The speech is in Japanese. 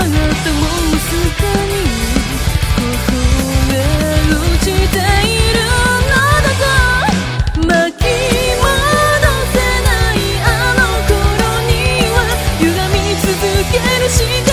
すかにここへ落ちているのだと巻き戻せないあの頃には歪み続けるしか